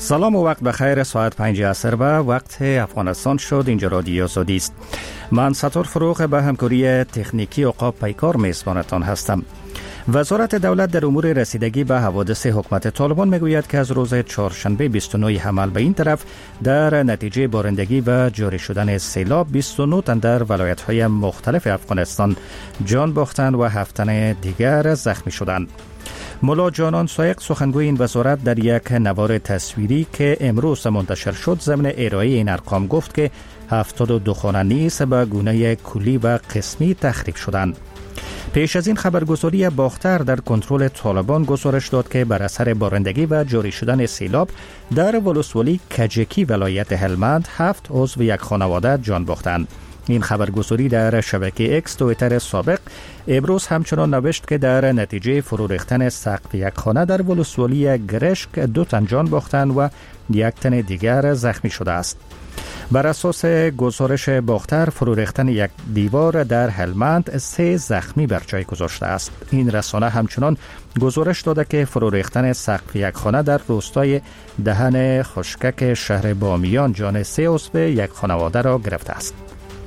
سلام و وقت بخیر. ساعت 5 عصر و وقت افغانستان شد. اینجا رادیو آزادی است. من ستار فروغ به همکاری تکنیکی عقاب پیکار میزبانتان هستم. وزارت دولت در امور رسیدگی به حوادث حکومت طالبان میگوید که از روز چهارشنبه 29 حمل به این طرف در نتیجه بارندگی و جاری شدن سیلاب 29 تن در ولایت‌های مختلف افغانستان جان باختند و 7 تن دیگر زخمی شدند. ملا جانان سایق سخنگوی این وزارت در یک نوار تصویری که امروز منتشر شد ضمن ارائه این ارقام گفت که 72 خانه نیز به گونه کلی و قسمی تخریب شدند. پیش از این خبرگزاری باختر در کنترل طالبان گزارش داد که بر اثر بارندگی و جاری شدن سیلاب در ولسوالی کجکی ولایت هلمند 7 عضو یک خانواده جان باختند. این خبرگزاری در شبکه اکس توییتر سابق امروز همچنان نوشت که در نتیجه فرو ریختن سقف یک خانه در ولسوالی گرشک 2 تن جان باختند و 1 تن دیگر زخمی شده است. بر اساس گزارش باختر فرو ریختن یک دیوار در هلمند 3 زخمی بر جای گذاشته است. این رسانه همچنان گزارش داده که فرو ریختن سقف یک خانه در روستای دهن خشکک شهر بامیان جان 3 عضو یک خانواده را گرفته است.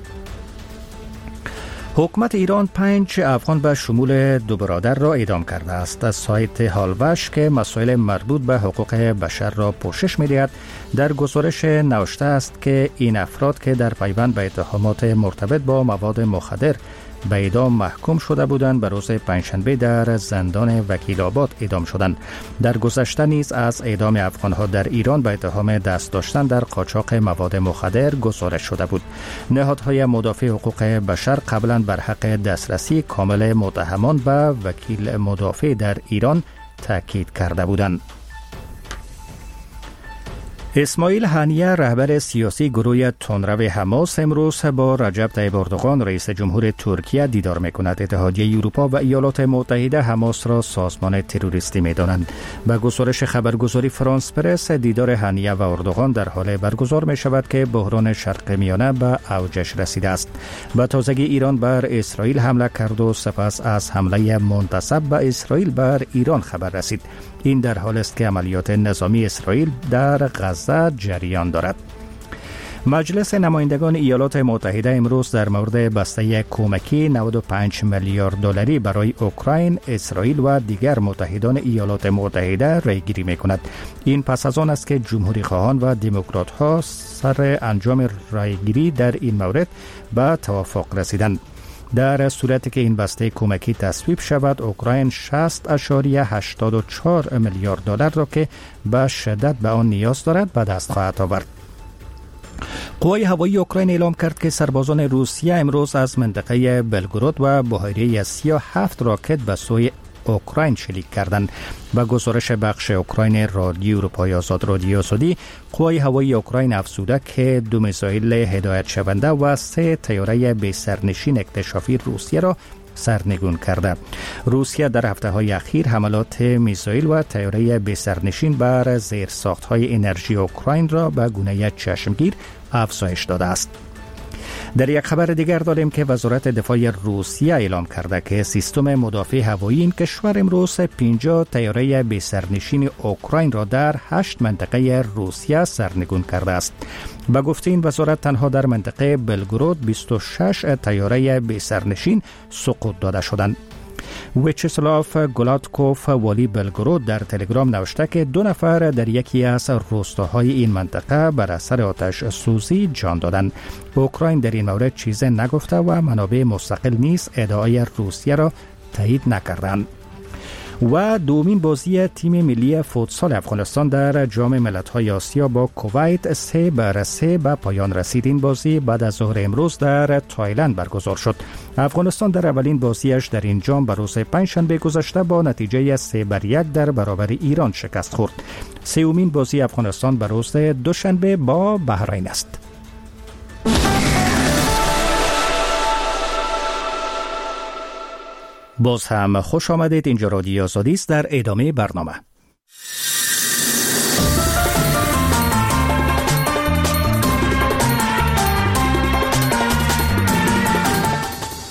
حکومت ایران 5 افغان به شمول 2 برادر را اعدام کرده است. از سایت هالوش که مسائل مربوط به حقوق بشر را پوشش می‌دهد در گزارش نوشته است که این افراد که در پیوند به اتهامات مرتبط با مواد مخدر به اعدام محکوم شده بودند به روز پنجشنبه در زندان وکیل آباد اعدام شدند. در گذشته نیز از اعدام افغان‌ها در ایران به اتهام دست داشتن در قاچاق مواد مخدر گزارش شده بود. نهادهای مدافع حقوق بشر قبلا بر حق دسترسی کامل متهمان به وکیل مدافع در ایران تاکید کرده بودند. اسماعیل هنیه رهبر سیاسی گروه تندرو حماس امروز با رجب طیب اردوغان رئیس جمهور ترکیه دیدار می‌کند. اتحادیه اروپا و ایالات متحده حماس را سازمان تروریستی می‌دانند. به گزارش خبرگزاری فرانس پرس دیدار هنیه و اردوغان در حال برگزار می‌شود که بحران شرق میانه به اوجش رسیده است. به تازگی ایران بر اسرائیل حمله کرد و سپس از حمله منتسب به اسرائیل بر ایران خبر رسید. این در حال است که عملیات نظامی اسرائیل در غزه جریان دارد. مجلس نمایندگان ایالات متحده امروز در مورد بسته کمکی 95 میلیارد دلاری برای اوکراین، اسرائیل و دیگر متحدان ایالات متحده رأیگیری می‌کند. این پس از آن است که جمهوری خواهان و دموکرات‌ها سر انجام رأیگیری در این مورد به توافق رسیدند. در صورتی که این بسته کمکی تصویب شود، اوکراین 60.84 میلیارد دلار را که به شدت به آن نیاز دارد به دست خواهد آورد. قوای هوایی اوکراین اعلام کرد که سربازان روسیه امروز از منطقه بلگراد و بحیره 37 راکت به سوی اوکراین شلیک کردند. با گزارش بخش اوکراین رادیو اروپای آزاد رادیو آزادی، قوای هوایی اوکراین افزوده که 2 میزایل هدایت شونده و 3 طیاره بی سرنشین اکتشافی روسیه را سرنگون کرده. روسیه در هفته‌های اخیر حملات میزایل و طیاره بی سرنشین بر زیرساخت‌های انرژی اوکراین را به گونه چشمگیر افزایش داده است. در یک خبر دیگر داریم که وزارت دفاع روسیه اعلام کرده که سیستم مدافع هوایی این کشور امروز 50 طیاره بی سرنشین اوکراین را در 8 منطقه روسیه سرنگون کرده است. به گفته این وزارت تنها در منطقه بلگراد 26 طیاره بی سرنشین سقوط داده شدند. ویچسلاف گولادکوف والی بلگراد در تلگرام نوشته که 2 نفر در یکی از روستاهای این منطقه بر اثر آتش سوزی جان دادند. اوکراین در این مورد چیزی نگفته و منابع مستقل نیز ادعای روسیه را تایید نکردند. و دومین بازی تیم ملی فوتسال افغانستان در جام ملت‌های آسیا با کویت 3-3 به پایان رسید. این بازی بعد از ظهر امروز در تایلند برگزار شد. افغانستان در اولین بازیش در این جام به روز پنجشنبه گذشته با نتیجه 3-1 در برابر ایران شکست خورد. سومین بازی افغانستان به روز دوشنبه با بحرین است. باز هم خوش آمدید. اینجا رادیو آزادی است. در ادامه برنامه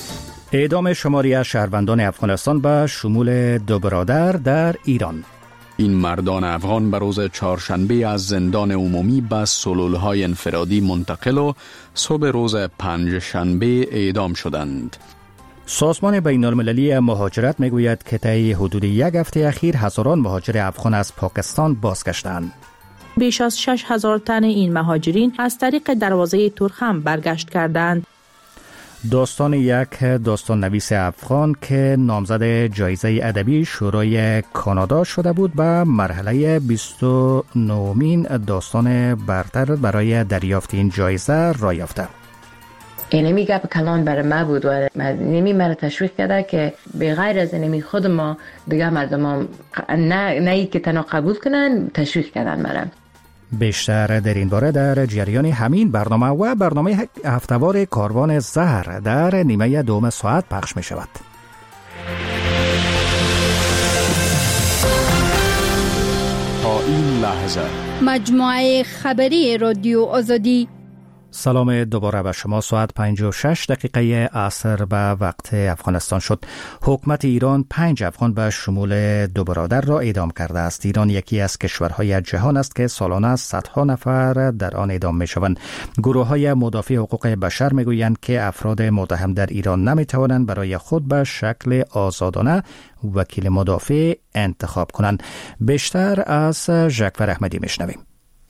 اعدام شماری از شهروندان افغانستان به شمول 2 برادر در ایران. این مردان افغان به روز چهارشنبه از زندان عمومی به سلولهای انفرادی منتقل و صبح روز پنجشنبه اعدام شدند. سازمان بین المللی مهاجرت میگوید که طی حدود یک هفته اخیر هزاران مهاجر افغان از پاکستان بازگشتند. بیش از 6,000 تن این مهاجرین از طریق دروازه تورخم برگشت کردند. داستان یک داستان نویس افغان که نامزد جایزه ادبی شورای کانادا شده بود به مرحله 29مین داستان برتر برای دریافت این جایزه را یافته. اینمی گپ کلان برای ما بود و اینمی مرا تشویق کرده که به غیر از اینمی خود ما دیگه مردم هم نه ای که تنها قبول کنن تشویق کردن مرا. بیشتر در این باره در جریان همین برنامه و برنامه هفتهوار کاروان زهر در نیمه دوم ساعت پخش می شود. تا این لحظه مجموعه خبری رادیو آزادی. سلام دوباره به شما. ساعت 56 دقیقه عصر به وقت افغانستان شد. حکومت ایران 5 افغان به شمول 2 برادر را اعدام کرده است. ایران یکی از کشورهای جهان است که سالانه صدها نفر در آن اعدام می شوند. گروه های مدافع حقوق بشر می گویند که افراد متهم در ایران نمی توانند برای خود به شکل آزادانه وکیل مدافع انتخاب کنند. بیشتر از ژکور احمدی می شنویم.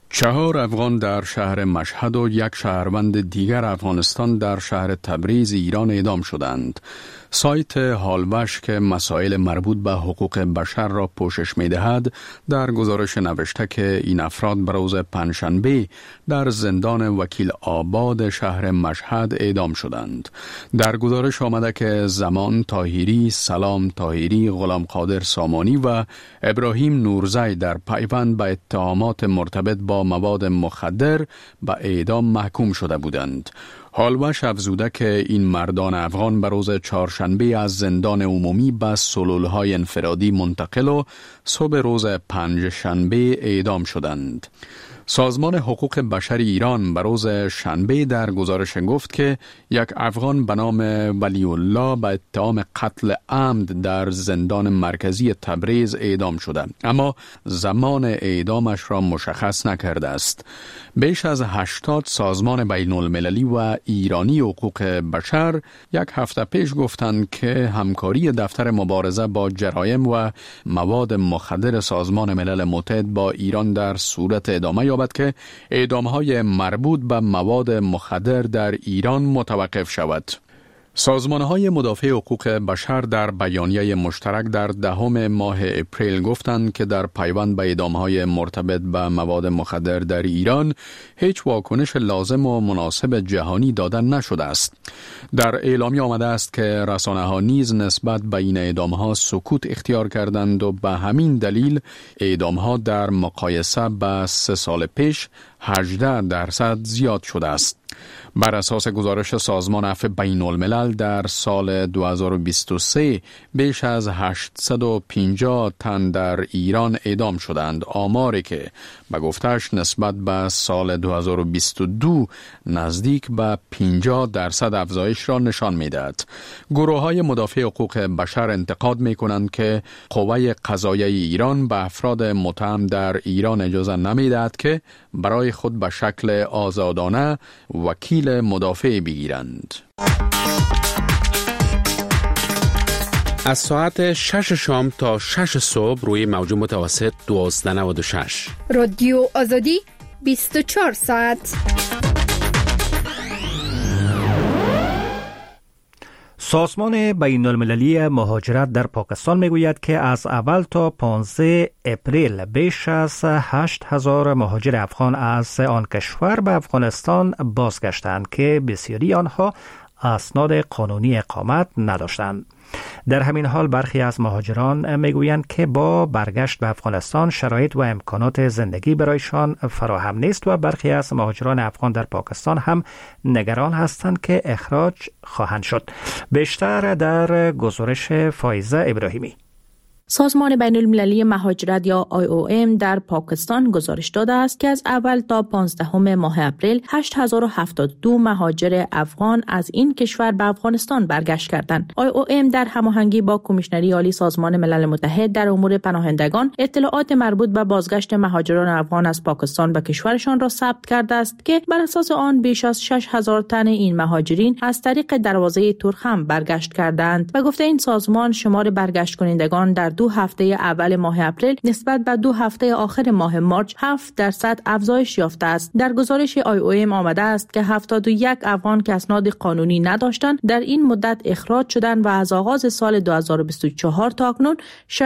4 افغان در شهر مشهد و یک شهروند دیگر افغانستان در شهر تبریز ایران اعدام شدند. سایت هالوش که مسائل مربوط به حقوق بشر را پوشش می دهد در گزارش نوشته که این افراد به روز پنجشنبه در زندان وکیل آباد شهر مشهد اعدام شدند. در گزارش آمده که زمان طاهری، سلام طاهری، غلام قادر سامانی و ابراهیم نورزی در پیوند به اتهامات مرتبط با مواد مخدر به اعدام محکوم شده بودند. هالوش افزوده که این مردان افغان به روز چهارشنبه از زندان عمومی به سلولهای انفرادی منتقل و صبح روز پنجشنبه اعدام شدند. سازمان حقوق بشر ایران به روز شنبه در گزارش گفت که یک افغان به نام ولی الله به اتهام قتل عمد در زندان مرکزی تبریز اعدام شده، اما زمان اعدامش را مشخص نکرده است. بیش از 80 سازمان بین المللی و ایرانی حقوق بشر یک هفته پیش گفتند که همکاری دفتر مبارزه با جرایم و مواد مخدر سازمان ملل متحد با ایران در صورت ادامه یابد که اعدام‌های مربوط به مواد مخدر در ایران متوقف شود. سازمان‌های مدافع حقوق بشر در بیانیه مشترک در 10 ماه اپریل گفتند که در پیوند به اعدام‌های مرتبط به مواد مخدر در ایران هیچ واکنش لازم و مناسب جهانی داده نشده است. در اعلامیه آمده است که رسانه‌ها نیز نسبت به این اعدام‌ها سکوت اختیار کردند و به همین دلیل اعدام‌ها در مقایسه با 3 سال پیش 18% زیاد شده است. بر اساس گزارش سازمان عفو بین الملل در سال 2023 بیش از 850 تن در ایران اعدام شدند، آماری که به گفتش نسبت به سال 2022 نزدیک به 50% افزایش را نشان می‌دهد. گروه‌های مدافع حقوق بشر انتقاد می‌کنند که قوه قضاییه ایران به افراد متهم در ایران اجازه نمی‌دهد که برای خود به شکل آزادانه وکیل مدافع بگیرند. از ساعت 6 شام تا 6 صبح روی موج متوسط 1296 رادیو آزادی 24 ساعت. سازمان بین المللی مهاجرت در پاکستان میگوید که از اول تا 15 اپریل بیش از 8,000 مهاجر افغان از آن کشور به افغانستان بازگشتند که بسیاری آنها اسناد قانونی اقامت نداشتند. در همین حال برخی از مهاجران میگویند که با برگشت به افغانستان شرایط و امکانات زندگی برایشان فراهم نیست و برخی از مهاجران افغان در پاکستان هم نگران هستند که اخراج خواهند شد. بیشتر در گزارش فایزه ابراهیمی. سازمان بین المللی مهاجرت یا IOM در پاکستان گزارش داده است که از اول تا 15 ماه اپریل 8072 مهاجر افغان از این کشور به افغانستان برگشت کردند. IOM در هماهنگی با کمیشنری عالی سازمان ملل متحد در امور پناهندگان اطلاعات مربوط به بازگشت مهاجران افغان از پاکستان به کشورشان را ثبت کرده است که بر اساس آن بیش از 6000 تن این مهاجرین از طریق دروازه تورخم برگشت کردند و گفته این سازمان شمار برگشت کنندگان در 2 هفته اول ماه اپریل نسبت به 2 هفته آخر ماه مارچ 7% افزایش یافته است. در گزارش IOM آمده است که 71 افغان که اسناد قانونی نداشتند در این مدت اخراج شدند و از آغاز سال 2024 تا اکنون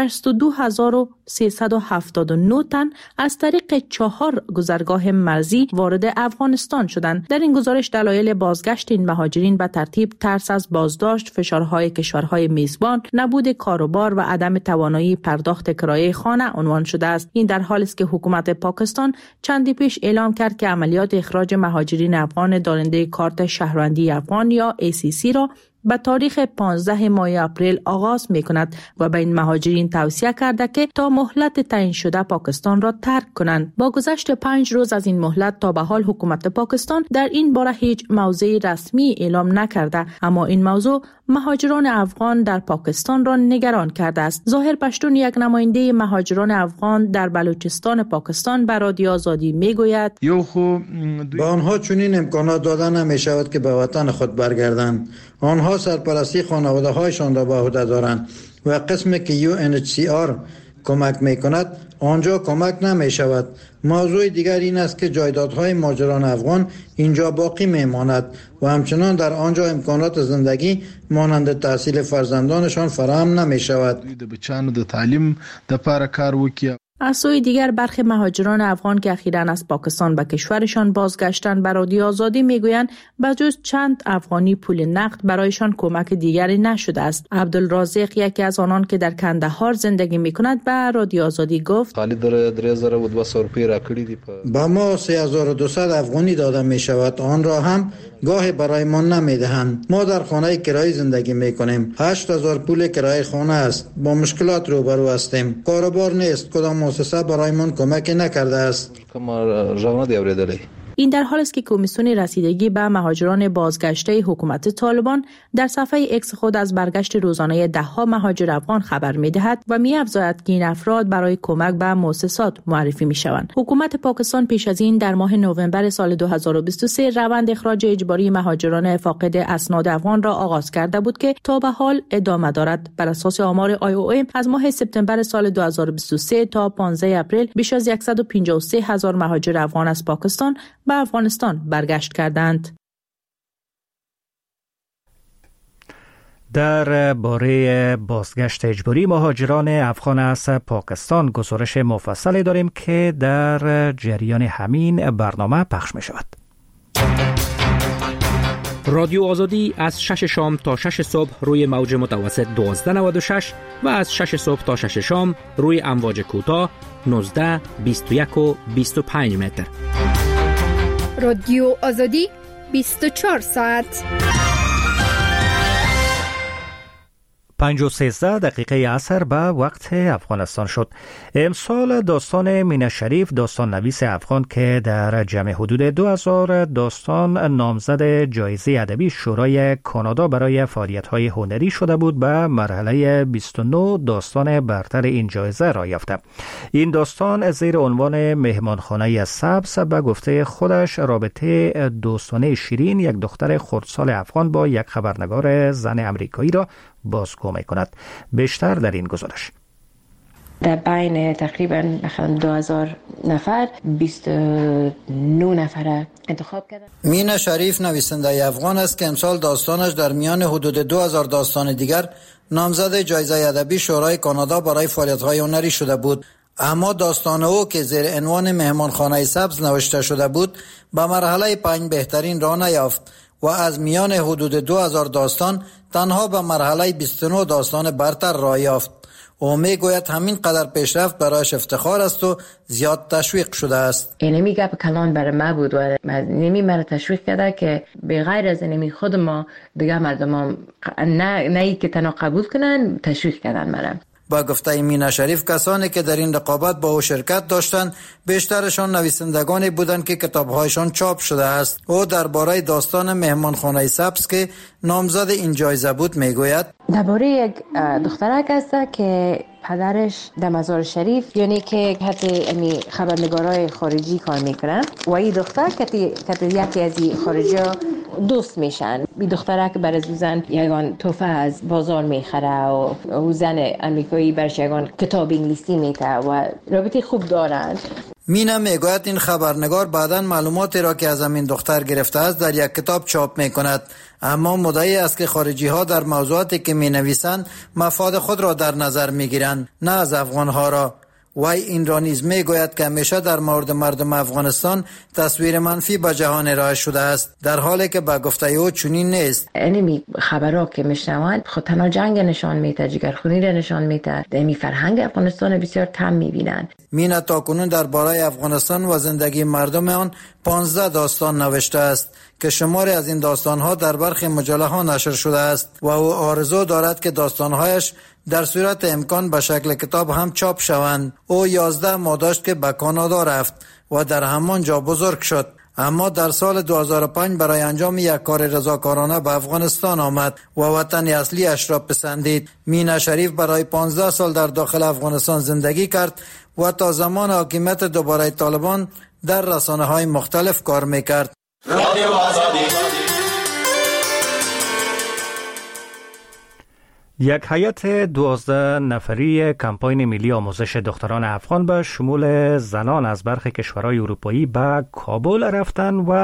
62379 تن از طریق 4 گذرگاه مرزی وارد افغانستان شدند. در این گزارش دلایل بازگشت این مهاجرین به ترتیب ترس از بازداشت، فشارهای کشورهای میزبان، نبود کاروبار و عدم توانایی پرداخت کرایه خانه عنوان شده است. این در حالی است که حکومت پاکستان چندی پیش اعلام کرد که عملیات اخراج مهاجرین افغان دارنده کارت شهروندی افغان یا ACC را به تاریخ 15 ماه اپریل آغاز می کند و به این مهاجرین توصیه کرده که تا مهلت تعیین شده پاکستان را ترک کنند. با گذشت 5 روز از این مهلت تا به حال حکومت پاکستان در این باره هیچ موضع رسمی اعلام نکرده، اما این موضوع مهاجران افغان در پاکستان را نگران کرده است. ظاهر پشتون، یک نماینده مهاجران افغان در بلوچستان پاکستان به رادیو آزادی میگوید به آنها چنین امکانات داده نمی شود که به وطن خود برگردند. آنها سرپرستی خانواده هایشان را به عهده دارند و قسمی که UNHCR کمک می کند آنجا کمک نمی شود. موضوع دیگر این است که جایدادهای مهاجران افغان اینجا باقی می ماند و همچنان در آنجا امکانات زندگی مانند تحصیل فرزندانشان فراهم نمی شود. از سوی دیگر برخی مهاجران افغان که اخیراً از پاکستان به کشورشان بازگشتند به رادیو آزادی میگویند بجز چند افغانی پول نقد برایشان کمک دیگری نشده است. عبدالرازق، یکی از آنان که در کندهار زندگی میکند، به رادیو آزادی گفت با ما 3200 افغانی داده می شود، آن را هم گاهی برای ما نمی دهند. ما در خانه کرایه زندگی می کنیم. 8000 پول کرایه خانه است. با مشکلات روبرو هستیم. کاروبار نیست. کدام مؤسسه برایمان کمک نکرده است. این در حالی است که کمیسیون رسیدگی به مهاجران بازگشته حکومت طالبان در صفحه اکس خود از برگشت روزانه ده‌ها مهاجر افغان خبر می‌دهد و می‌افزاید که این افراد برای کمک به مؤسسات معرفی می‌شوند. حکومت پاکستان پیش از این در ماه نوامبر سال 2023 روند اخراج اجباری مهاجران فاقد اسناد افغان را آغاز کرده بود که تا به حال ادامه دارد. بر اساس آمار IOM از ماه سپتامبر سال 2023 تا 15 اپریل بیش از 153000 مهاجر افغان از پاکستان به افغانستان برگشت کردند. در باره بازگشت اجباری مهاجران افغان از پاکستان گزارش مفصلی داریم که در جریان همین برنامه پخش می شود. رادیو آزادی از 6 شام تا 6 صبح روی موج متوسط 1296 و از 6 صبح تا 6 شام روی امواج کوتاه 19، 21 و 25 متر. رادیو آزادی 24 ساعت. 5:13 عصر به وقت افغانستان شد. امسال داستان مینه شریف، داستان نویس افغان که در جمع حدود 2000 داستان نامزد جایزه ادبی شورای کانادا برای فعالیت‌های هنری شده بود، به مرحله 29 داستان برتر این جایزه را یافته. این داستان زیر عنوان مهمانخانه سبز به گفته خودش رابطه دوستانه شیرین یک دختر خردسال افغان با یک خبرنگار زن امریکایی را بازگو می کند. بیشتر در این گزارش. در بین تقریبا 2000 نفر 29 نفر انتخاب کردن. مینه شریف نویسنده افغان است که امسال داستانش در میان حدود 2000 داستان دیگر نامزد جایزه ادبی شورای کانادا برای فعالیت‌های هنری شده بود. اما داستان او که زیر عنوان مهمانخانه سبز نوشته شده بود به مرحله 5 بهترین را نیافت و از میان حدود 2000 داستان تنها به مرحله 29 داستان برتر را یافت. او میگوید همین قدر پیشرفت برایش افتخار است و زیاد تشویق شده است. اینمی گپ کلان برای ما بود و اینمی مرا تشویق کرده که به غیر از اینمی خود ما دیگه مردم نه ای که تنها قبول کنن، تشویق کردن مرا. با گفته مینا شریف کسانی که در این رقابت با او شرکت داشتند بیشترشان نویسندگانی بودند که کتابهایشان چاپ شده است. او درباره داستان مهمانخانه سبز که نامزد این جایزه بود میگوید درباره یک دخترک است که پدرش در مزار شریف یعنی که حتی خبرنگارای خارجی کار میکنن و این دختر که یکی از این خارجی دوست میشن. این دخترک بر از زن یگان توفه از بازار میخره و زن امریکایی برش یگان کتاب انگلیسی میته و رابطه خوب دارند. مینا میگوید این خبرنگار بعداً معلوماتی را که از همین دختر گرفته است در یک کتاب چاپ میکند، اما مدعی است که خارجی ها در موضوعاتی که می نویسند مفاد خود را در نظر می گیرند، نه از افغان ها را. وی این را نیز می گوید که همیشه در مورد مردم افغانستان تصویر منفی به جهان ارائه شده است، در حالی که به گفته او چنین نیست. اینمی خبرها که میشنوند خود تنها جنگ نشان میده، جگرخونی را نشان میده، دمی فرهنگ افغانستان بسیار کم میبینند. مینا تاکنون درباره افغانستان و زندگی مردم آن 15 داستان نوشته است که شماری از این داستانها در برخی مجله ها نشر شده است و او آرزو دارد که داستانهایش در صورت امکان به شکل کتاب هم چاپ شوند. او 11 ماه داشت که به کانادا رفت و در همان جا بزرگ شد، اما در سال 2005 برای انجام یک کار رضاکارانه به افغانستان آمد و وطن اصلی اش را پسندید. مینا شریف برای 15 سال در داخل افغانستان زندگی کرد و تا زمان حاکمیت دوباره طالبان در رسانه های مختلف کار میکرد. یک هیئت 12 نفری کمپاین ملی آموزش دختران افغان به شمول زنان از برخی کشورهای اروپایی به کابل رفتند و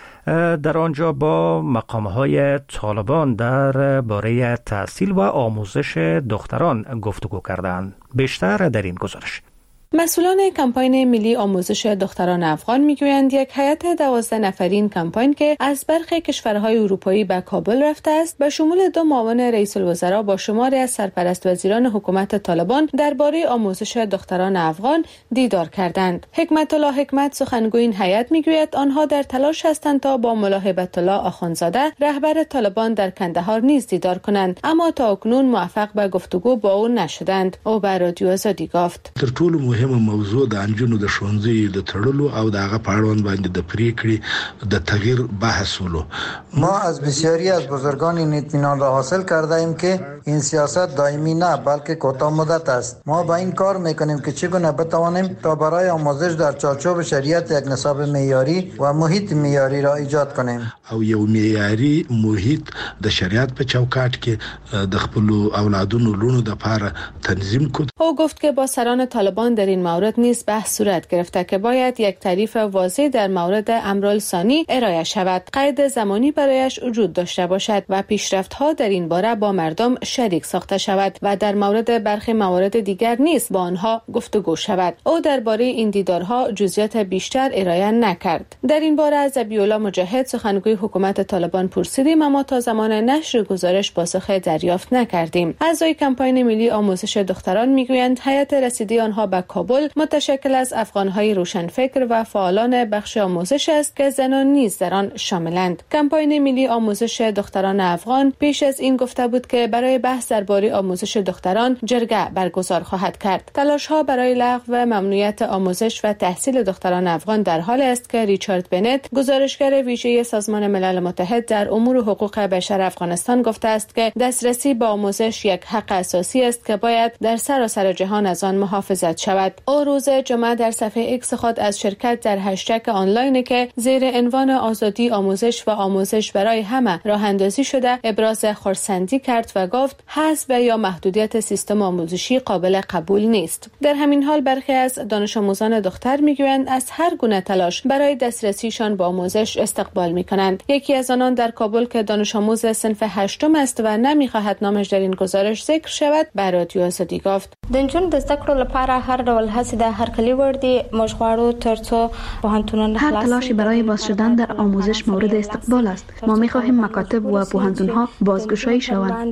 در آنجا با مقامهای طالبان در باره تحصیل و آموزش دختران گفتگو کردند. بیشتر در این گزارش. مسئولان کمپاین ملی آموزش دختران افغان میگویند یک هیئت 12 نفرین کمپاین که از برخی کشورهای اروپایی به کابل رفته است به شمول 2 معاون رئیس الوزراء با شماری از سرپرست وزیران حکومت طالبان درباره آموزش دختران افغان دیدار کردند. حکمت الله حکمت سخنگوی این هیئت میگوید آنها در تلاش هستند تا با ملاحبت الله آخوندزاده رهبر طالبان در کندهار نیز دیدار کنند، اما تا اکنون موفق به گفتگو با او نشدند. او به رادیو آزادی گفت مهمه موضوع د انجونو د ښوونځي د تړلو او د هغه په اړوند باندې د پریکړې د تغییر بحث ولو. ما از بسیاری از بزرگان این اطمینان را حاصل کرده ایم که این سیاست دائمی نه بلکه کوتاه مدت است. ما با این کار میکنیم که چگونه بتوانیم تا برای آموزش در چارچوب شریعت یک نصاب معیاری و محیط معیاری را ایجاد کنیم او یو معیاری محیط د شریعت په چوکاټ کې د خپل اولادونو لونو د لپاره تنظیم کړو. او گفت که با سران طالبان در این مورد نیز بحث صورت گرفته که باید یک تعریف واضح در مورد امرالثانی ارائه شود، قید زمانی برایش وجود داشته باشد و پیشرفت‌ها در این باره با مردم شریک ساخته شود و در مورد برخی موارد دیگر نیز با آنها گفتگو شود. او درباره این دیدارها جزئیات بیشتر ارائه نکرد. در این باره از ابی‌الله مجاهد سخنگوی حکومت طالبان پرسیدیم، اما تا زمان نشر گزارش پاسخ دریافت نکردیم. اعضای کمپاین ملی آموزش دختران میگویند هیئت رسیدی آنها به کابل متشکل از افغان‌های روشنفکر و فعالان بخش آموزش است که زنان نیز در آن شاملند. کمپاین ملی آموزش دختران افغان پیش از این گفته بود که برای بحث درباره آموزش دختران جرگه برگزار خواهد کرد. تلاش‌ها برای لغو ممنوعیت آموزش و تحصیل دختران افغان در حال است که ریچارد بنت، گزارشگر ویژه سازمان ملل متحد در امور حقوق بشر افغانستان گفته است که دسترسی به آموزش یک حق اساسی است که باید در سراسر جهان از آن محافظت شود. او روز جمعه در صفحه ایکس خود از شرکت در هشتگ آنلاین که زیر عنوان آزادی آموزش و آموزش برای همه راه اندازی شده ابراز خرسندی کرد و گفت حذف یا محدودیت سیستم آموزشی قابل قبول نیست. در همین حال برخی از دانش آموزان دختر میگویند از هر گونه تلاش برای دسترسیشان به آموزش استقبال میکنند. یکی از آنان در کابل که دانش آموز صنف 8 است و نمیخواهد نامش در این گزارش ذکر شود به رادیو آزادی گفت د نجونو د زده کړو لپاره هر ډول هڅې د هرکلي وړ دي. موږ غواړو ترڅو پوهنتونونه هر تلاشی برای باز شدن در آموزش مورد استقبال است. ما می‌خواهیم مکاتب و پوهنتون‌ها بازگشایی شوند.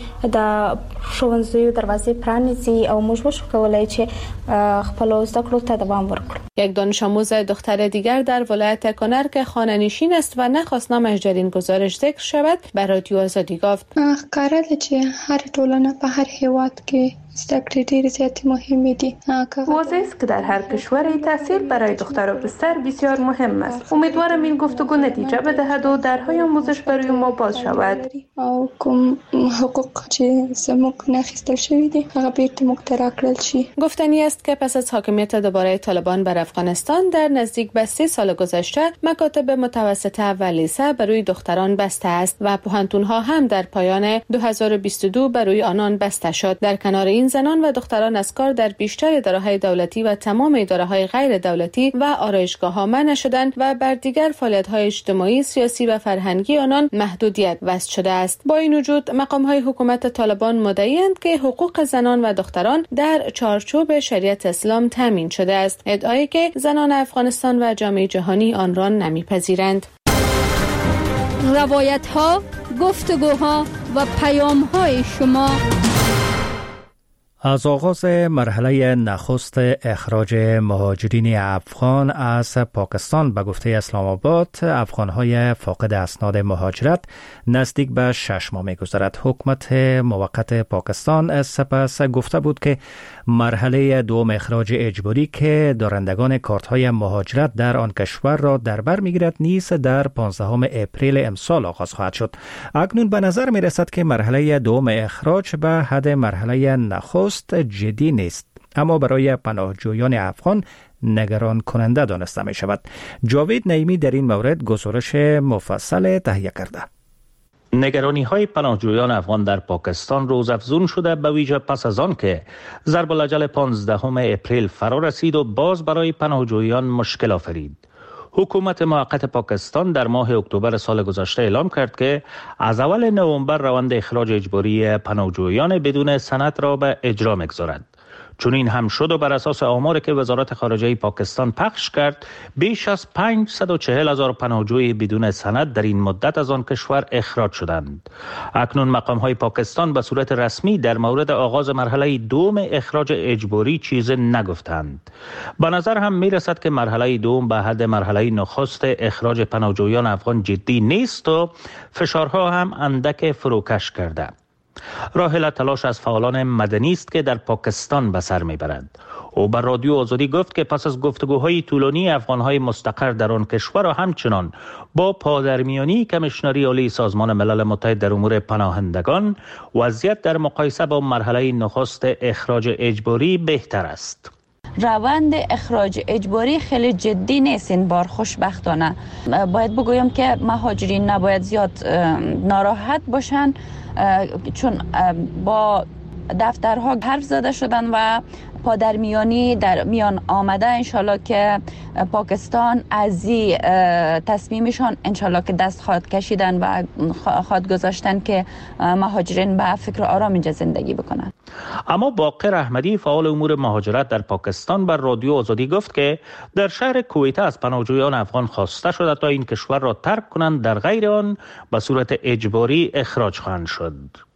د ښوونځیو دروازې پرانیزي او موږ وشو کولای چې خپل زده کړو ته دوام ورکړو. یک دانش آموز دختر دیگر در ولایت کنر که خانه‌نشین است و نخواست نامش در این گزارش ذکر شود به رادیو آزادی گفت ښکاره ده چې هر ټولنه په هر هیواد کې زده‌کړې ډېرې زیاتې مهمې دي. واضح است که در هر کشوری تحصیل برای دختر و پسر بسیار مهم است. امیدوارم این گفتگو نتیجه بدهد و درهای آموزش برای ما باز شود. او کوم حقوق چې زموږ نه اخیستل شوي دي هغه بیرته موږ ته راکړل شي. گفتنی است که پس از حاکمیت دوباره طالبان بر افغانستان در نزدیک به 3 سال گذشته مکاتب متوسطه و لیسه برای دختران بسته است و پوهنتون‌ها هم در پایان 2022 برای آنان بسته شد. در کنار این زنان و دختران از کار در بیشتر اداره‌های دولتی و تمام اداره‌های غیر دولتی و آرایشگاه‌ها منع شدند و بر دیگر فعالیت‌های اجتماعی، سیاسی و فرهنگی آنان محدودیت وضع شده است. با این وجود مقام‌های حکومت طالبان مدعی‌اند که حقوق زنان و دختران در چارچوب شریعت اسلام تامین شده است، ادعایی که زنان افغانستان و جامعه جهانی آن را نمی‌پذیرند. روایت‌ها، گفتگوها و پیام‌های شما. از آغاز مرحله نخست اخراج مهاجرین افغان از پاکستان به گفته اسلام آباد، افغان‌های فاقد اسناد مهاجرت نزدیک به 6 ماه می‌گذرد. حکومت موقت پاکستان سپس گفته بود که مرحله دوم اخراج اجباری که دارندگان کارت‌های مهاجرت در آن کشور را در بر می‌گیرد نیز در 15 اپریل امسال آغاز خواهد شد. اکنون به نظر می‌رسد که مرحله دوم اخراج به حد مرحله نخست جدی نیست، اما برای پناهجویان افغان نگران کننده دانسته می شود. جاوید نعیمی در این مورد گزارش مفصل تهیه کرده. نگرانی های پناهجویان افغان در پاکستان روزافزون شده، به ویژه پس از آن که ضرب الاجل 15 اپریل فرا رسید و باز برای پناهجویان مشکل آفرید. حکومت موقت پاکستان در ماه اکتبر سال گذشته اعلام کرد که از اول نوامبر روند اخراج اجباری پناهجویان بدون سند را به اجرا می‌گذارد. چون این هم شد و بر اساس آماری که وزارت خارجه پاکستان پخش کرد، بیش از 540,000 پناهجوی بدون سند در این مدت از آن کشور اخراج شدند. اکنون مقام‌های پاکستان به صورت رسمی در مورد آغاز مرحله دوم اخراج اجباری چیزی نگفتند. به نظر هم می‌رسد که مرحله دوم به حد مرحله نخست اخراج پناهجویان افغان جدی نیست و فشارها هم اندک فروکش کرده. راحله تلاش از فعالان مدنی است که در پاکستان به سر میبرد. او بر رادیو آزادی گفت که پس از گفتگوهای طولانی افغانهای مستقر در آن کشور و همچنان با پادرمیانی کمیشنری عالی سازمان ملل متحد در امور پناهندگان، وضعیت در مقایسه با مرحله نخست اخراج اجباری بهتر است. روند اخراج اجباری خیلی جدی نیست این بار، خوشبختانه. باید بگویم که مهاجرین نباید زیاد ناراحت باشن، چون با دفترها حرف زده شدن و پادرمیانی در میان آمده. انشالله که پاکستان از این تصمیمشان انشالله که دست خواهد کشیدن و خواهد گذاشتن که مهاجرین به فکر آرام اینجا زندگی بکنن. اما باقر احمدی فعال امور مهاجرت در پاکستان بر رادیو آزادی گفت که در شهر کویته از پناهجویان افغان خواسته شده تا این کشور را ترک کنند، در غیر آن به صورت اجباری اخراج خواهند شد.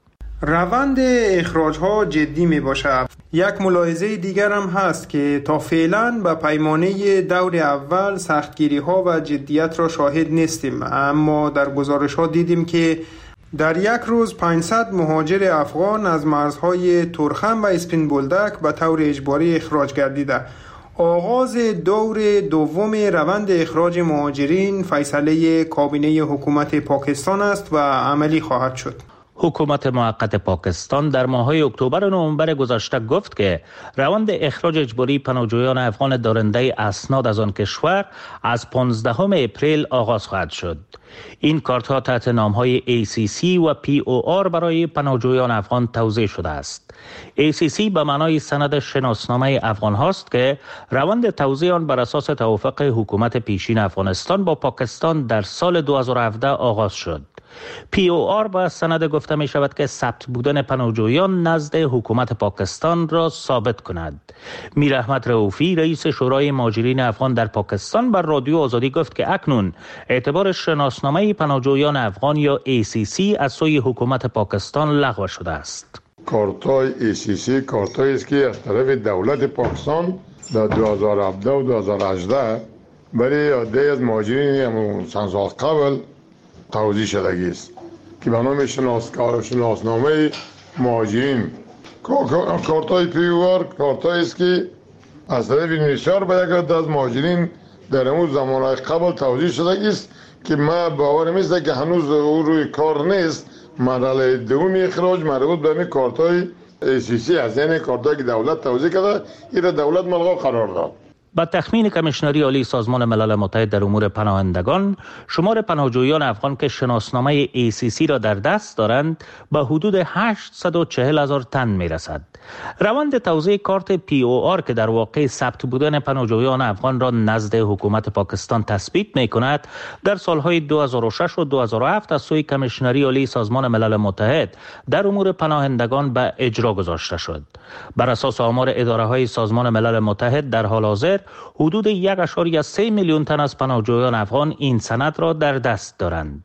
روند اخراج ها جدی می باشد. یک ملاحظه دیگر هم هست که تا فعلا به پیمانه دور اول سختگیری ها و جدیت را شاهد نیستیم، اما در گزارش ها دیدیم که در یک روز 500 مهاجر افغان از مرزهای تورخم و اسپین بولدک به طور اجباری اخراج گردیده. آغاز دور دوم روند اخراج مهاجرین فیصله کابینه حکومت پاکستان است و عملی خواهد شد. حکومت موقت پاکستان در ماه‌های اکتبر و نوامبر گذشته گفت که روند اخراج اجباری پناهجویان افغان دارنده اسناد از آن کشور از 15 اپریل آغاز خواهد شد. این کارت‌ها تحت نام‌های ACC و POR برای پناهجویان افغان توزیع شده است. ACC به معنای سند شناسنامه افغان هاست که روند توزیع آن بر اساس توافق حکومت پیشین افغانستان با پاکستان در سال 2017 آغاز شد. POR با سند گفته می شود که ثبت بودن پناهجویان نزد حکومت پاکستان را ثابت کند. میر احمد رؤوفی رئیس شورای مهاجرین افغان در پاکستان بر رادیو آزادی گفت که اکنون اعتبار شناسنامه پناهجویان افغان یا ACC از سوی حکومت پاکستان لغو شده است. کارتای ACC کارتایی است که از طرف دولت پاکستان در 2017 و 2018 برای عده از مهاجرین چند سال قبل توزیع شدگی است که به نام شناسنامه مهاجرین کارتای پیوار کارتایی است که از طرف نشار به یک عده از مهاجرین در امروز زمانهای قبل توجیه شده است که ما باورم است که هنوز او روی کار نیست. مرحله دوم اخراج مربوط به کارتای اساسی از یعنی کارتایی که دولت توزیع کرده این دولت ملغا قرار داد. با تخمین کمیشنری عالی سازمان ملل متحد در امور پناهندگان، شمار پناهجویان افغان که شناسنامه ACC را در دست دارند به حدود 840,000 تن میرسد. روند توزیع کارت POR که در واقع ثبت بودن پناهجویان افغان را نزد حکومت پاکستان تثبیت می کند، در سالهای 2006 و 2007 از سوی کمیشنری عالی سازمان ملل متحد در امور پناهندگان به اجرا گذاشته شد. بر اساس آمار اداره های سازمان ملل متحد در حال حاضر حدود 1.3 میلیون تن از پناهجویان افغان این سند را در دست دارند.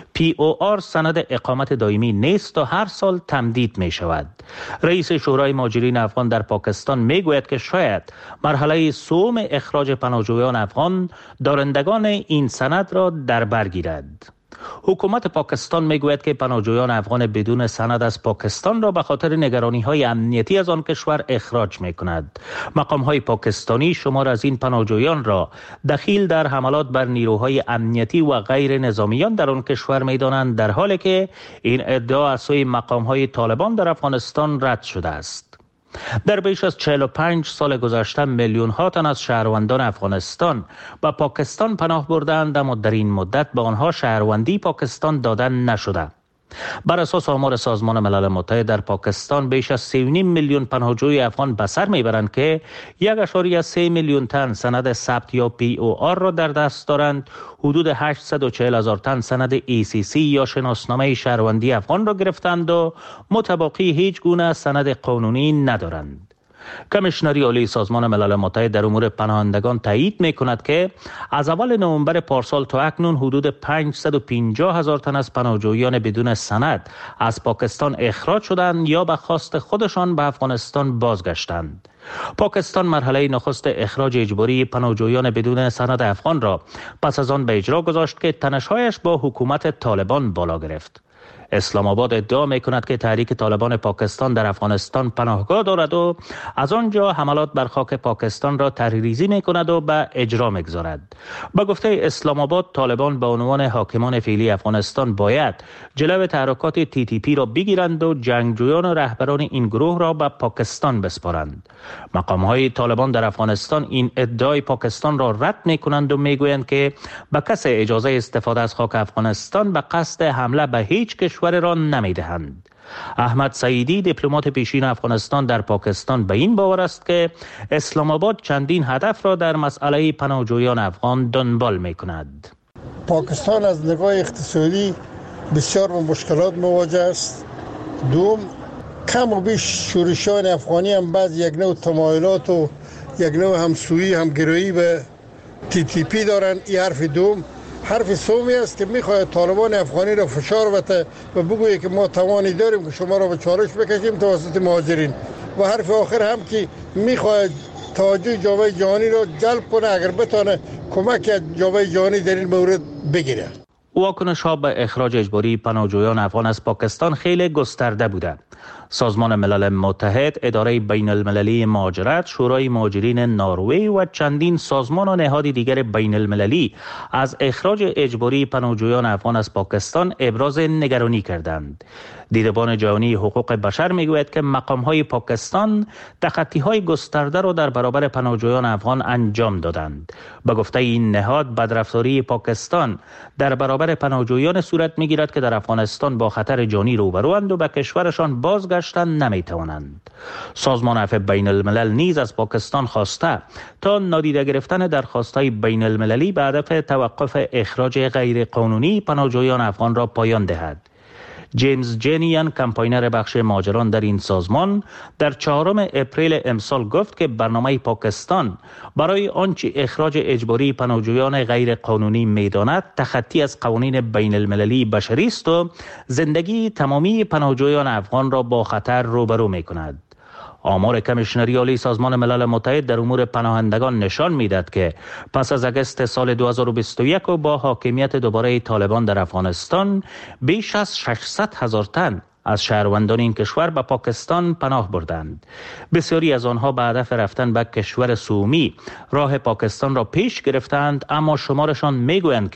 POR سند اقامت دائمی نیست و هر سال تمدید می شود. رئیس شورای مهاجرین افغان در پاکستان می گوید که شاید مرحله سوم اخراج پناهجویان افغان دارندگان این سند را در بر گیرد. حکومت پاکستان میگوید که پناهجویان افغان بدون سند از پاکستان را به خاطر نگرانی‌های امنیتی از آن کشور اخراج می‌کند. مقام‌های پاکستانی شمار از این پناهجویان را دخیل در حملات بر نیروهای امنیتی و غیر نظامیان در آن کشور می‌دانند، در حالی که این ادعا از سوی مقام‌های طالبان در افغانستان رد شده است. در بیش از 45 سال گذشته میلیون ها تن از شهروندان افغانستان به پاکستان پناه بردند، اما در این مدت به آنها شهروندی پاکستان داده نشده. بر اساس آمار سازمان ملل متحد در پاکستان بیش از 3.5 میلیون پناهجوی افغان به سر میبرند که 1.3 میلیون تن سند ثبت یا POR را در دست دارند. حدود 840,000 تن سند ACC یا شناسنامه شهروندی افغان را گرفتند و متباقی هیچ گونه سند قانونی ندارند. کمیشنری عالی سازمان ملل متحد در امور پناهندگان تایید می کند که از اول نوامبر پارسال تا اکنون حدود 550,000 تن از پناهجویان بدون سند از پاکستان اخراج شدند یا به خواست خودشان به افغانستان بازگشتند. پاکستان مرحله نخست اخراج اجباری پناهجویان بدون سند افغان را پس از آن به اجرا گذاشت که تنش‌هایش با حکومت طالبان بالا گرفت. اسلام آباد ادعا می کند که تحریک طالبان پاکستان در افغانستان پناهگاه دارد و از آنجا حملات بر خاک پاکستان را طرحریزی می کند و به اجرا می گذارد. با گفته اسلام آباد، طالبان به عنوان حاکمان فعلی افغانستان باید جلو تحرکات TTP را بگیرند و جنگجویان و رهبران این گروه را به پاکستان بسپارند. مقام‌های طالبان در افغانستان این ادعای پاکستان را رد می کنند و می گویند که به کسی اجازه استفاده از خاک افغانستان به قصد حمله به هیچ کشور را نمی‌دهند. احمد سعیدی، دیپلمات پیشین افغانستان در پاکستان، به این باور است که اسلام آباد چندین هدف را در مسئله پناهجویان افغان دنبال می‌کند. پاکستان از نگاه اقتصادی بسیار با مشکلات مواجه است. دوم، کم و بیش شورشیان افغانی هم بعض یک نوع تمایلات و یک نوع همسویی همگرایی به TTP دارند. این حرف دوم. حرف سومی است که میخواهد طالبان افغانی را فشار بده و بگوید که ما توانی داریم که شما را به چالش بکشیم توسط مهاجرین. و حرف آخر هم که میخواهد توجه جامعه جهانی را جلب کنه اگر بتانه کمک جامعه جهانی در این مورد بگیره. واکنش ها به اخراج اجباری پناهجویان افغان از پاکستان خیلی گسترده بوده. سازمان ملل متحد، اداره بین المللی مهاجرت، شورای مهاجرین نروژ و چندین سازمان و نهاد دیگر بین المللی از اخراج اجباری پناهجویان افغان از پاکستان ابراز نگرانی کردند. دیدبان جهانی حقوق بشر میگوید که مقام‌های پاکستان تخطی‌های گسترده را در برابر پناهجویان افغان انجام دادند. به گفته این نهاد، بدرفتاری پاکستان در برابر پناهجویان صورت میگیرد که در افغانستان با خطر جانی روبروند و به کشورشان بازگشتن نمیتوانند. سازمان عفو بین الملل نیز از پاکستان خواسته تا نادیده گرفتن درخواست‌های بین المللی به هدف توقف اخراج غیر قانونی پناهجویان افغان را پایان دهد. جیمز جنیان، کمپاینر بخش مهاجران در این سازمان، در 4 اپریل امسال گفت که برنامه پاکستان برای آنچه اخراج اجباری پناهجویان غیر قانونی می‌داند تخطی از قوانین بین المللی بشری است و زندگی تمامی پناهجویان افغان را با خطر روبرو می‌کند. آمار کمیشنری عالی سازمان ملل متحد در امور پناهندگان نشان می‌دهد که پس از اگست سال 2021 و با حاکمیت دوباره طالبان در افغانستان بیش از 600,000 تن از شهروندان این کشور به پاکستان پناه بردند. بسیاری از آنها به هدف رفتن به کشور سومی راه پاکستان را پیش گرفتند، اما شمارشان میگویند